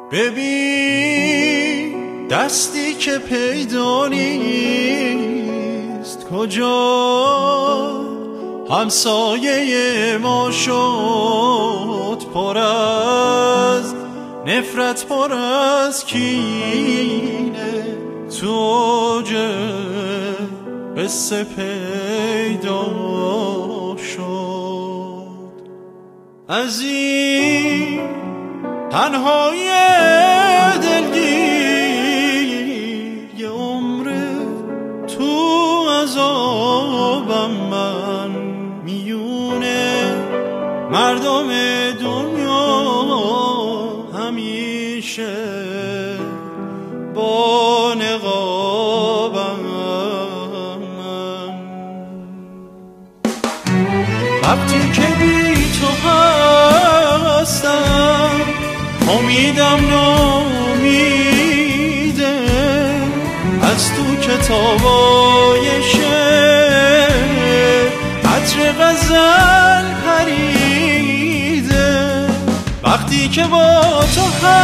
ببین دستی که پیدا نیست کجا همسایه ما شد، پر از نفرت، پر از کینه، تو اوج قصه پیدا شد. از این تنهای دلگیر یه عمره تو عذابم من میونه. مردم دنیا همیشه با نقابم من. وقتی که بی تو هستم امیدم نامیده، از تو کتابای شعر عطر غزل پریده. وقتی که با تو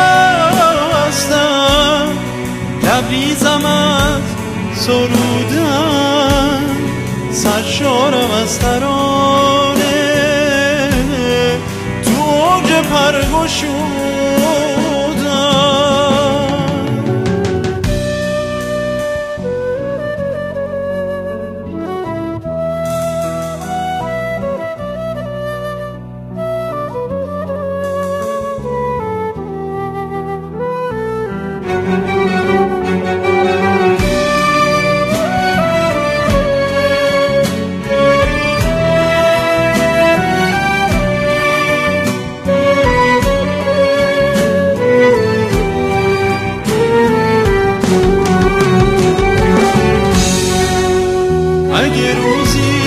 هستم لبریزم از سرودن، سرشارم از ترانه، تو اوج پرگشودن. اگه روزی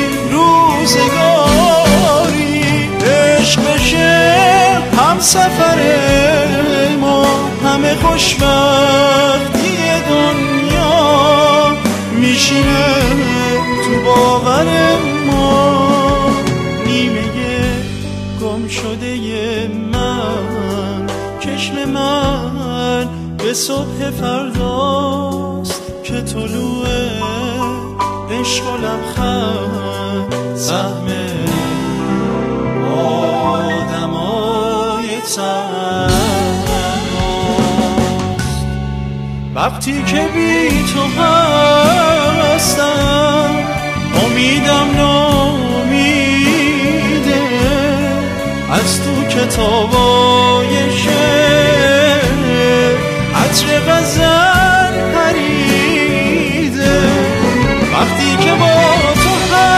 روزگاری عشق بشه هم سفر ما، همه خوشبختی دنیا میشینه تو باور ما. نیمه گم شده من، چشم من به صبح فرداست که طلوع عشق و لبخند سهم آدمای تنهاست. وقتی که بی تو هستم امیدم نامیده، از تو کتابای شعر عطر غزل پریده. وقتی که با تو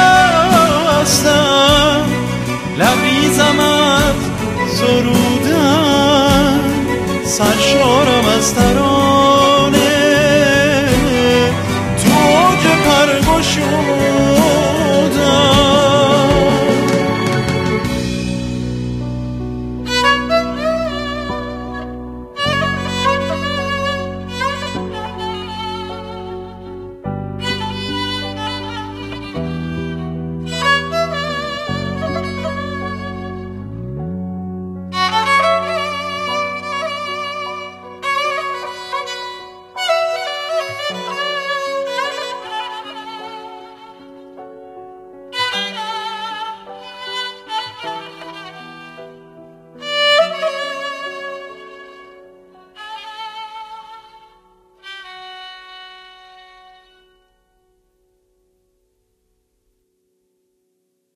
هستم لبریزم از سرودن، سرشارم از ترانه،